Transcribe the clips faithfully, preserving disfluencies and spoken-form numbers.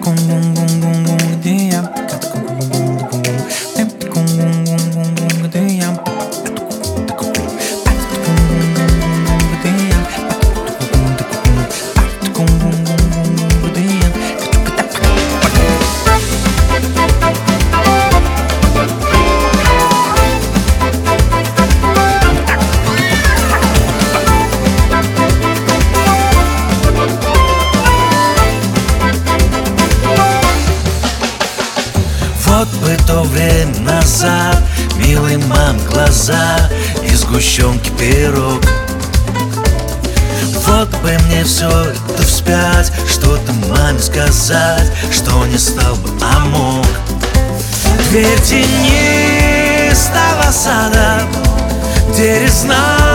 Вот бы то время назад, милый мам глаза и сгущенки пирог. Вот бы мне все это вспять, что-то маме сказать, что не стал бы, а мог. Дверь тенистого сада, где резная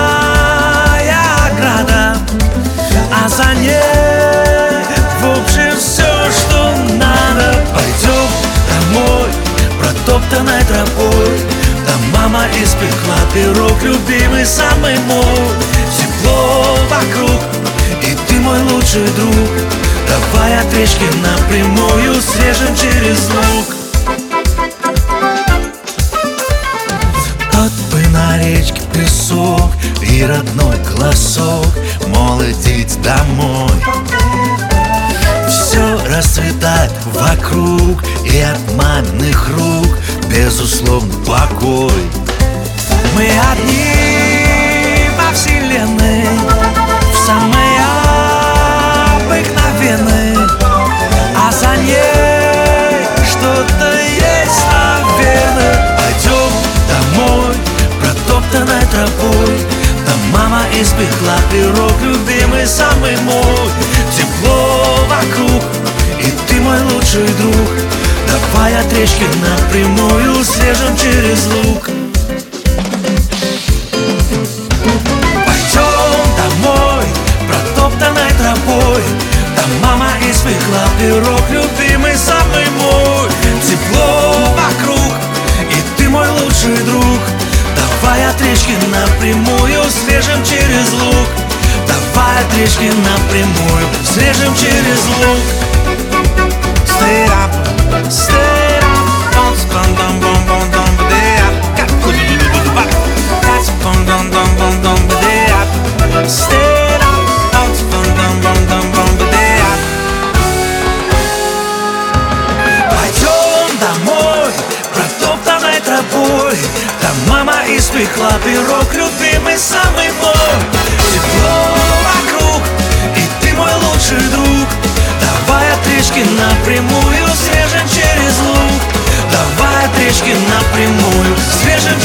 ограда, а за ней в общем все, что надо. Пойдем домой, протоптанной тропой, там мама испекла пирог, любимый самый мой. Тепло вокруг, и ты мой лучший друг. Давай от речки напрямую срежем через луг. Тот бы на речке песок и родной голосок, мол, идите домой. Все расцветает вокруг, и от маминых рук безусловно покой. Мы одни во вселенной, в самой обыкновенной, а за ней что-то есть, наверное. Пойдем домой, протоптанной тропой, там мама испекла пирог, любимый самый мой. Тепло вокруг, и ты мой лучший друг. Давай от речки напрямую срежем через луг. Пойдем домой, протоптанной тропой, там мама испекла пирог, любимый самый мой. Тепло вокруг, и ты мой лучший друг. Давай от речки напрямую срежем через луг. Давай от речки напрямую срежем через луг. Stay up, stay up, don't spend dum bum bum dum day up. That's bum dum dum bum dum day up. Stay up, don't spend dum bum dum bum day up. Пойдем домой, протоптанной тропой, там мама испекла пирог, любимый самый мой. Тепло вокруг, и ты мой лучший друг. Давай от речки напрямую срежем через луг. Давай от речки напрямую срежем